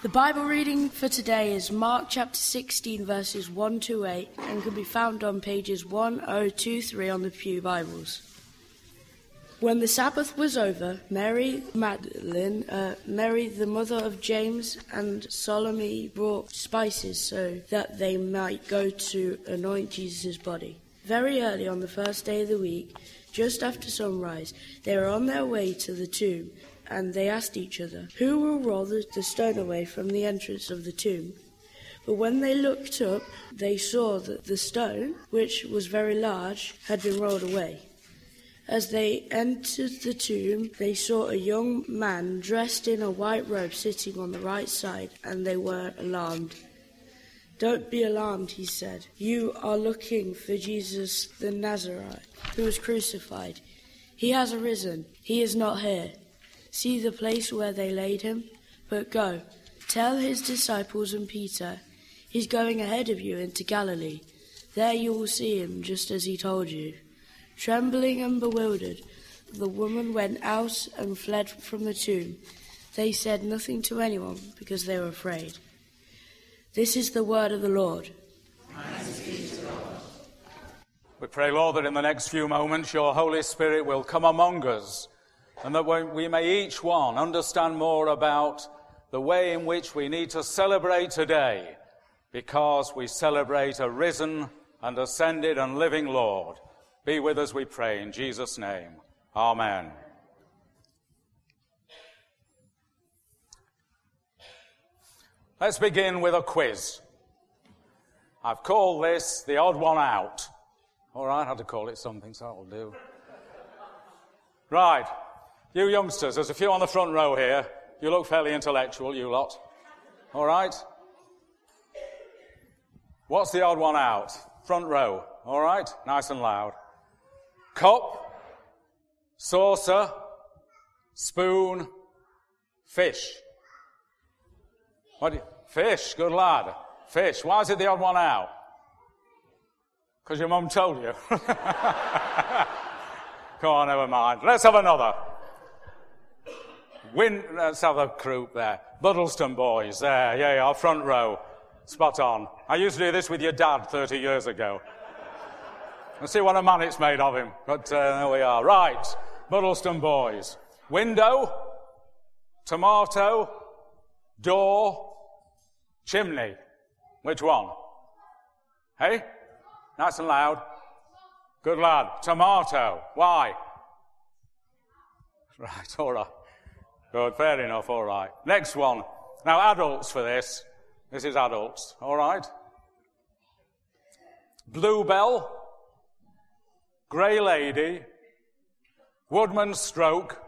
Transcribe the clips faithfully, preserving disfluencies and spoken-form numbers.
The Bible reading for today is Mark chapter sixteen, verses one to eight, and can be found on pages one oh two three on the Pew Bibles. When the Sabbath was over, Mary Magdalene, uh, Mary the mother of James, and Salome brought spices so that they might go to anoint Jesus' body. Very early on the first day of the week, just after sunrise, they were on their way to the tomb, and they asked each other, "Who will roll the, the stone away from the entrance of the tomb?" But when they looked up, they saw that the stone, which was very large, had been rolled away. As they entered the tomb, they saw a young man dressed in a white robe sitting on the right side, and they were alarmed. "Don't be alarmed," he said. "You are looking for Jesus the Nazarene, who was crucified. He has arisen. He is not here. See the place where they laid him? But go, tell his disciples and Peter, he's going ahead of you into Galilee. There you will see him, just as he told you." Trembling and bewildered, the woman went out and fled from the tomb. They said nothing to anyone because they were afraid. This is the word of the Lord. Thanks be to God. We pray, Lord, that in the next few moments your Holy Spirit will come among us, and that we may each one understand more about the way in which we need to celebrate today, because we celebrate a risen and ascended and living Lord. Be with us, we pray, in Jesus' name. Amen. Let's begin with a quiz. I've called this the odd one out. All right, I had to call it something, so that'll do. Right. You youngsters, there's a few on the front row here. You look fairly intellectual, you lot. All right? What's the odd one out? Front row. All right? Nice and loud. Cup, saucer, spoon, fish. What do you, fish, good lad. Fish. Why is it the odd one out? Because your mum told you. Come on, never mind. Let's have another. Win, let's have a group there. Buddleston boys, there, yeah, yeah, front row. Spot on. I used to do this with your dad thirty years ago. Let's see what a man it's made of him. But uh, there we are. Right, Buddleston boys. Window, tomato, door, chimney. Which one? Hey? Nice and loud. Good lad. Tomato. Why? Right, all right. Good, fair enough, all right. Next one. Now, adults for this. This is adults, all right? Bluebell, Grey Lady, Woodman's Stroke,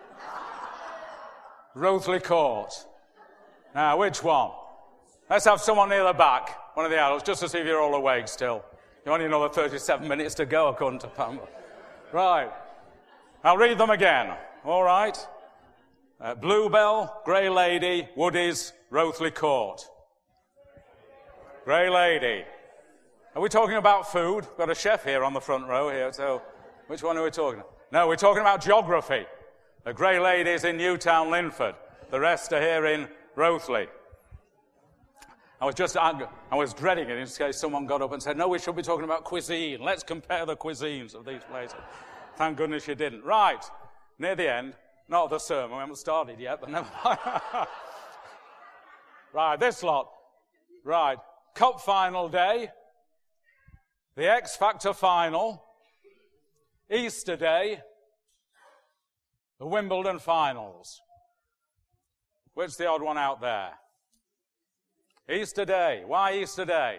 Rothley Court. Now, which one? Let's have someone near the back, one of the adults, just to see if you're all awake still. You only another thirty-seven minutes to go, according to Pamela. Right. I'll read them again, all right? Uh, Bluebell, Grey Lady, Woodies, Rothley Court. Grey Lady. Are we talking about food? We've got a chef here on the front row here, so which one are we talking about? No, we're talking about geography. The Grey Lady's in Newtown, Linford. The rest are here in Rothley. I was just, I was dreading it in case someone got up and said, no, we should be talking about cuisine. Let's compare the cuisines of these places. Thank goodness you didn't. Right, near the end. Not the sermon, we haven't started yet, but never mind. Right, this lot. Right, Cup final day, the X Factor final, Easter day, the Wimbledon finals. Which's the odd one out there? Easter day. Why Easter day?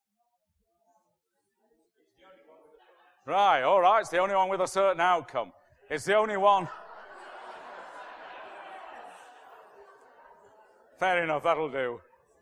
Right, all right, it's the only one with a certain outcome. It's the only one... Fair enough, that'll do.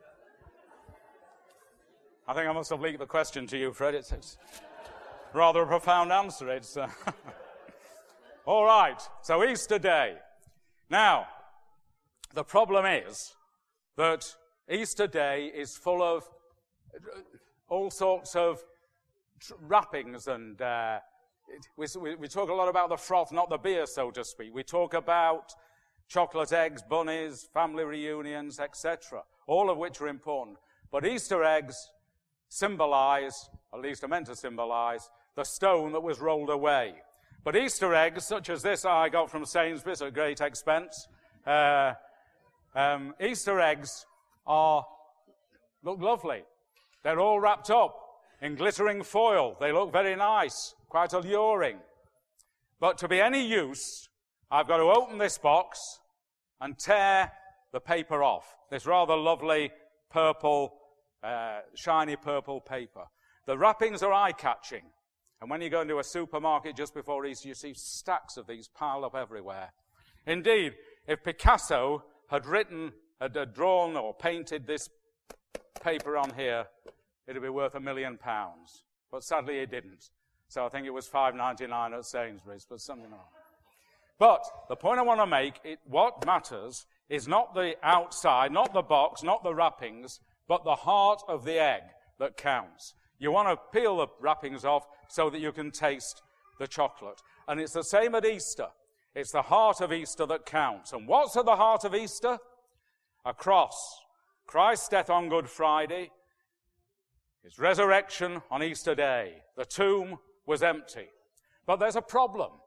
I think I must have leaked the question to you, Fred. It's, it's rather a profound answer. It's uh... All right, so Easter Day. Now, the problem is that Easter Day is full of all sorts of wrappings and uh, we, we talk a lot about the froth, not the beer, so to speak. We talk about chocolate eggs, bunnies, family reunions, et cetera, all of which are important. But Easter eggs symbolize, at least are meant to symbolize, the stone that was rolled away. But Easter eggs, such as this I got from Sainsbury's at great expense, uh, um, Easter eggs are, look lovely. They're all wrapped up in glittering foil. They look very nice, quite alluring. But to be any use, I've got to open this box and tear the paper off. This rather lovely purple, uh, shiny purple paper. The wrappings are eye-catching. And when you go into a supermarket just before Easter, you see stacks of these piled up everywhere. Indeed, if Picasso had written, had, had drawn or painted this paper on here, it'd be worth a million pounds. But sadly, he didn't. So I think it was five ninety-nine at Sainsbury's, but something like that. But the point I want to make, it, what matters is not the outside, not the box, not the wrappings, but the heart of the egg that counts. You want to peel the wrappings off so that you can taste the chocolate. And it's the same at Easter. It's the heart of Easter that counts. And what's at the heart of Easter? A cross. Christ's death on Good Friday. His resurrection on Easter Day. The tomb was empty. But there's a problem.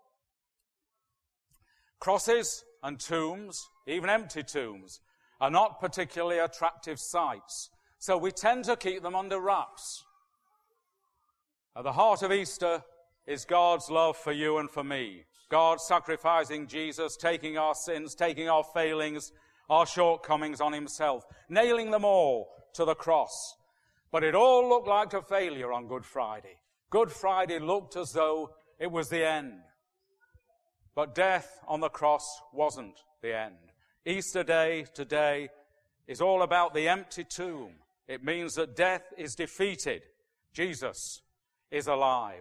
Crosses and tombs, even empty tombs, are not particularly attractive sights. So we tend to keep them under wraps. At the heart of Easter is God's love for you and for me. God sacrificing Jesus, taking our sins, taking our failings, our shortcomings on himself, nailing them all to the cross. But it all looked like a failure on Good Friday. Good Friday looked as though it was the end. But death on the cross wasn't the end. Easter Day today is all about the empty tomb. It means that death is defeated. Jesus is alive.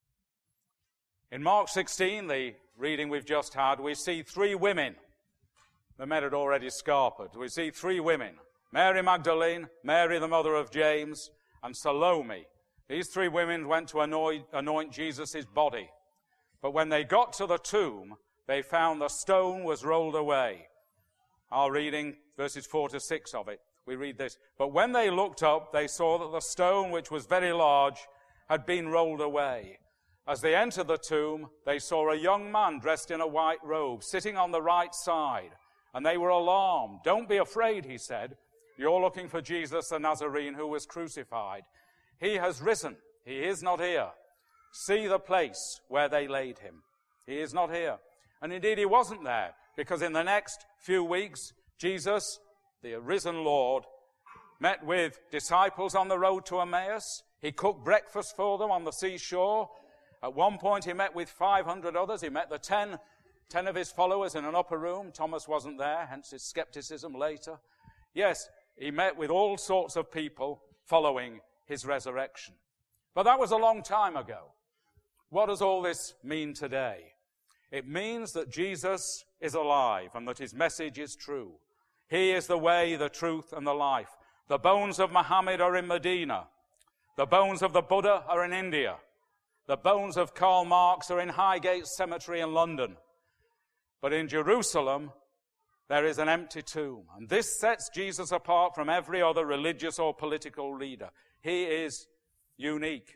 In Mark sixteen, the reading we've just had, we see three women. The men had already scarpered. We see three women. Mary Magdalene, Mary the mother of James, and Salome. These three women went to anoint, anoint Jesus' body. But when they got to the tomb, they found the stone was rolled away. Our reading, verses four to six of it, we read this. But when they looked up, they saw that the stone, which was very large, had been rolled away. As they entered the tomb, they saw a young man dressed in a white robe, sitting on the right side, and they were alarmed. Don't be afraid, he said. You're looking for Jesus the Nazarene who was crucified. He has risen. He is not here. See the place where they laid him. He is not here. And indeed, he wasn't there, because in the next few weeks, Jesus, the risen Lord, met with disciples on the road to Emmaus. He cooked breakfast for them on the seashore. At one point, he met with five hundred others. He met the ten, ten of his followers in an upper room. Thomas wasn't there, hence his skepticism later. Yes, he met with all sorts of people following his resurrection. But that was a long time ago. What does all this mean today? It means that Jesus is alive and that his message is true. He is the way, the truth, and the life. The bones of Muhammad are in Medina. The bones of the Buddha are in India. The bones of Karl Marx are in Highgate Cemetery in London. But in Jerusalem, there is an empty tomb. And this sets Jesus apart from every other religious or political leader. He is unique.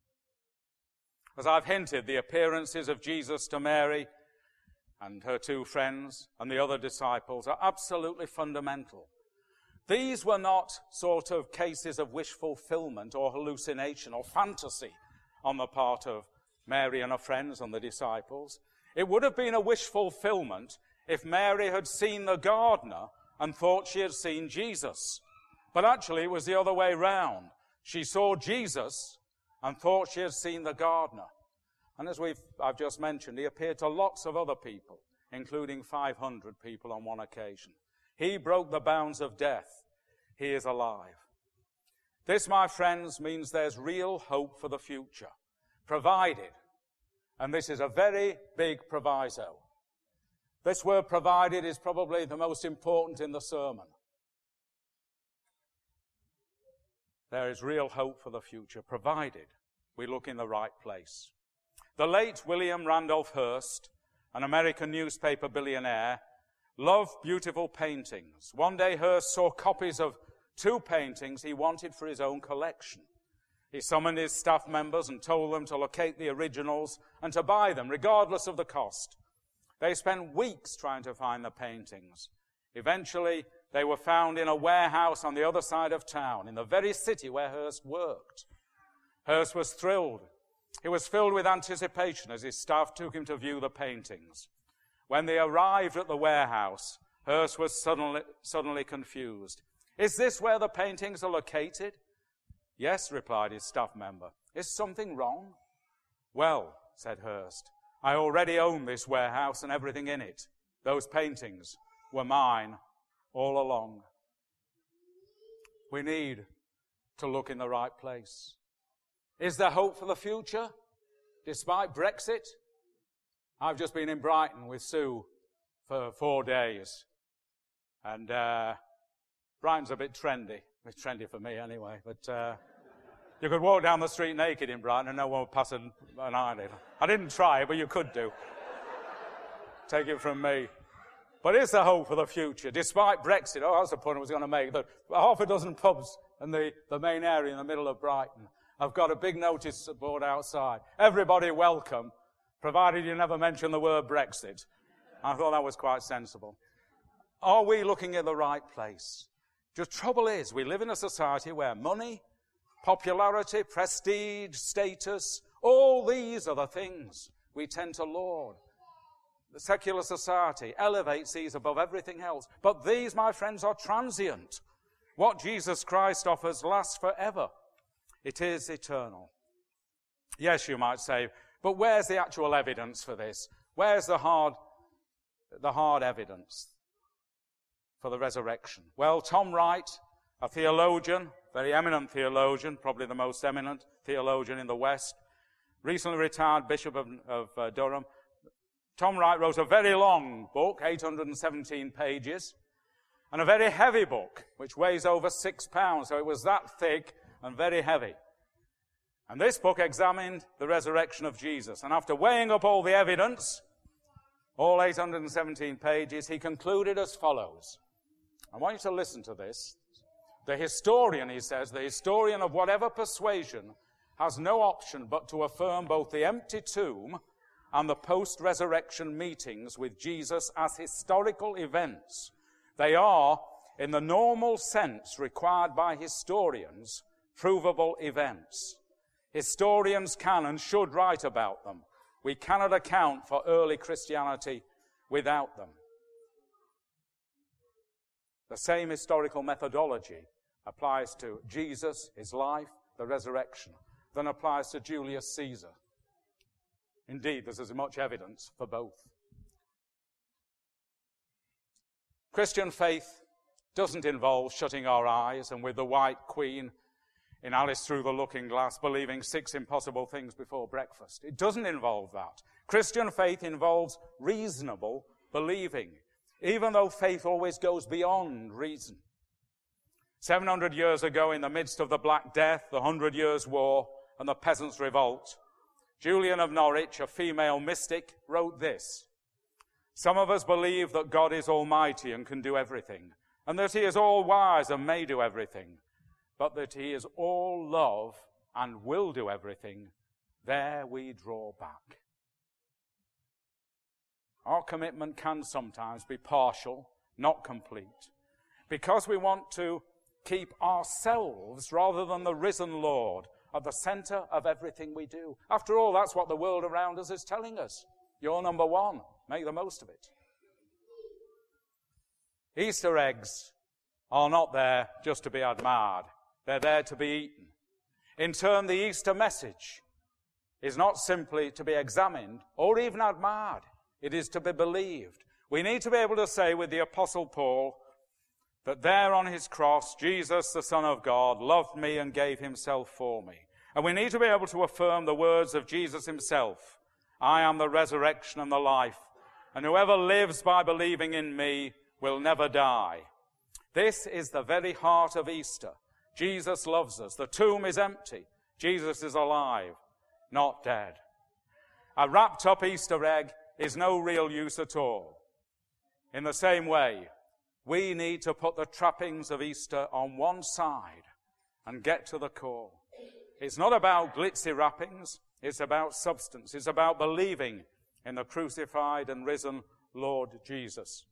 As I've hinted, the appearances of Jesus to Mary and her two friends and the other disciples are absolutely fundamental. These were not sort of cases of wish fulfillment or hallucination or fantasy on the part of Mary and her friends and the disciples. It would have been a wish fulfillment if Mary had seen the gardener and thought she had seen Jesus. But actually it was the other way round. She saw Jesus and thought she had seen the gardener. And as we've, I've just mentioned, he appeared to lots of other people, including five hundred people on one occasion. He broke the bounds of death. He is alive. This, my friends, means there's real hope for the future, provided, and this is a very big proviso. This word provided is probably the most important in the sermon. There is real hope for the future, provided we look in the right place. The late William Randolph Hearst, an American newspaper billionaire, loved beautiful paintings. One day Hirst saw copies of two paintings he wanted for his own collection. He summoned his staff members and told them to locate the originals and to buy them, regardless of the cost. They spent weeks trying to find the paintings. Eventually, they were found in a warehouse on the other side of town, in the very city where Hirst worked. Hirst was thrilled. He was filled with anticipation as his staff took him to view the paintings. When they arrived at the warehouse, Hirst was suddenly, suddenly confused. "Is this where the paintings are located?" "Yes," replied his staff member. "Is something wrong?" "Well," said Hirst, "I already own this warehouse and everything in it. Those paintings were mine all along." We need to look in the right place. Is there hope for the future, despite Brexit? I've just been in Brighton with Sue for four days. And uh, Brighton's a bit trendy. It's trendy for me anyway. But uh, you could walk down the street naked in Brighton and no one would pass an, an eyelid. I didn't try it, but you could do. Take it from me. But is there hope for the future, despite Brexit? Oh, that's the point I was going to make. That half a dozen pubs in the, the main area in the middle of Brighton have got a big notice board outside. Everybody welcome, provided you never mention the word Brexit. I thought that was quite sensible. Are we looking at the right place? The trouble is, we live in a society where money, popularity, prestige, status, all these are the things we tend to laud. The secular society elevates these above everything else. But these, my friends, are transient. What Jesus Christ offers lasts forever. It is eternal. Yes, you might say, but where's the actual evidence for this? Where's the hard, the hard evidence for the resurrection? Well, Tom Wright, a theologian, very eminent theologian, probably the most eminent theologian in the West, recently retired Bishop of, of uh, Durham, Tom Wright wrote a very long book, eight hundred seventeen pages, and a very heavy book, which weighs over six pounds, so it was that thick and very heavy. And this book examined the resurrection of Jesus. And after weighing up all the evidence, all eight hundred seventeen pages, he concluded as follows. I want you to listen to this. The historian, he says, the historian of whatever persuasion has no option but to affirm both the empty tomb and the post-resurrection meetings with Jesus as historical events. They are, in the normal sense required by historians, provable events. Historians can and should write about them. We cannot account for early Christianity without them. The same historical methodology applies to Jesus, his life, the resurrection, than applies to Julius Caesar. Indeed, there's as much evidence for both. Christian faith doesn't involve shutting our eyes and with the White Queen in Alice Through the Looking Glass believing six impossible things before breakfast. It doesn't involve that. Christian faith involves reasonable believing, even though faith always goes beyond reason. seven hundred years ago, in the midst of the Black Death, the Hundred Years' War, and the Peasants' Revolt, Julian of Norwich, a female mystic, wrote this. Some of us believe that God is almighty and can do everything, and that he is all wise and may do everything, but that he is all love and will do everything. There we draw back. Our commitment can sometimes be partial, not complete, because we want to keep ourselves rather than the risen Lord at the center of everything we do. After all, that's what the world around us is telling us. You're number one. Make the most of it. Easter eggs are not there just to be admired. They're there to be eaten. In turn, the Easter message is not simply to be examined or even admired. It is to be believed. We need to be able to say with the Apostle Paul that there on his cross, Jesus, the Son of God, loved me and gave himself for me. And we need to be able to affirm the words of Jesus himself. I am the resurrection and the life, and whoever lives by believing in me will never die. This is the very heart of Easter. Jesus loves us. The tomb is empty. Jesus is alive, not dead. A wrapped up Easter egg is no real use at all. In the same way, we need to put the trappings of Easter on one side and get to the core. It's not about glitzy wrappings. It's about substance. It's about believing in the crucified and risen Lord Jesus.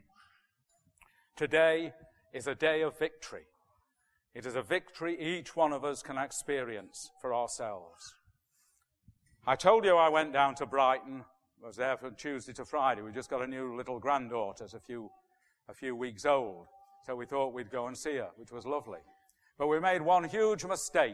Today is a day of victory. It is a victory each one of us can experience for ourselves. I told you I went down to Brighton. I was there from Tuesday to Friday. We just got a new little granddaughter, a few, a few weeks old. So we thought we'd go and see her, which was lovely. But we made one huge mistake.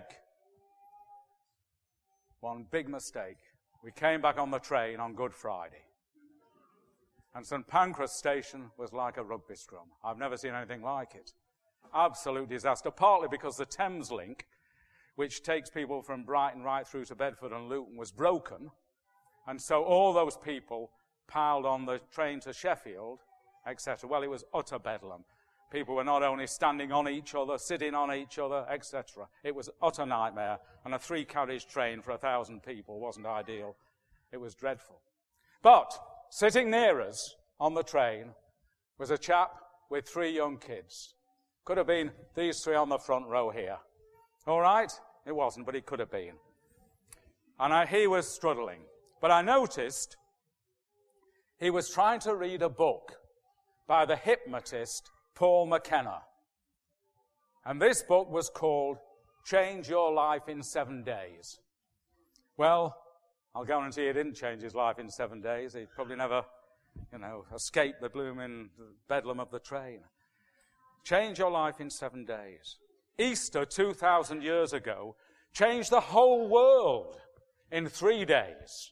One big mistake. We came back on the train on Good Friday. And St Pancras Station was like a rugby scrum. I've never seen anything like it. Absolute disaster, partly because the Thames link, which takes people from Brighton right through to Bedford and Luton, was broken. And so all those people piled on the train to Sheffield, et cetera. Well, it was utter bedlam. People were not only standing on each other, sitting on each other, et cetera. It was utter nightmare. And a three-carriage train for a thousand people wasn't ideal. It was dreadful. But sitting near us on the train was a chap with three young kids. Could have been these three on the front row here. All right? It wasn't, but it could have been. And I, he was struggling. But I noticed he was trying to read a book by the hypnotist Paul McKenna. And this book was called Change Your Life in Seven Days. Well, I'll guarantee he didn't change his life in seven days. He'd probably never, you know, escaped the blooming bedlam of the train. Change your life in seven days. Easter, two thousand years ago, changed the whole world in three days.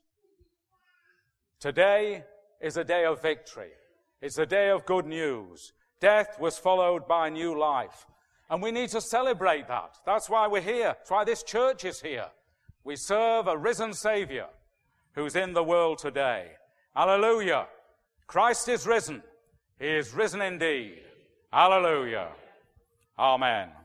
Today is a day of victory. It's a day of good news. Death was followed by new life. And we need to celebrate that. That's why we're here. That's why this church is here. We serve a risen Savior who's in the world today. Hallelujah. Christ is risen. He is risen indeed. Hallelujah. Amen.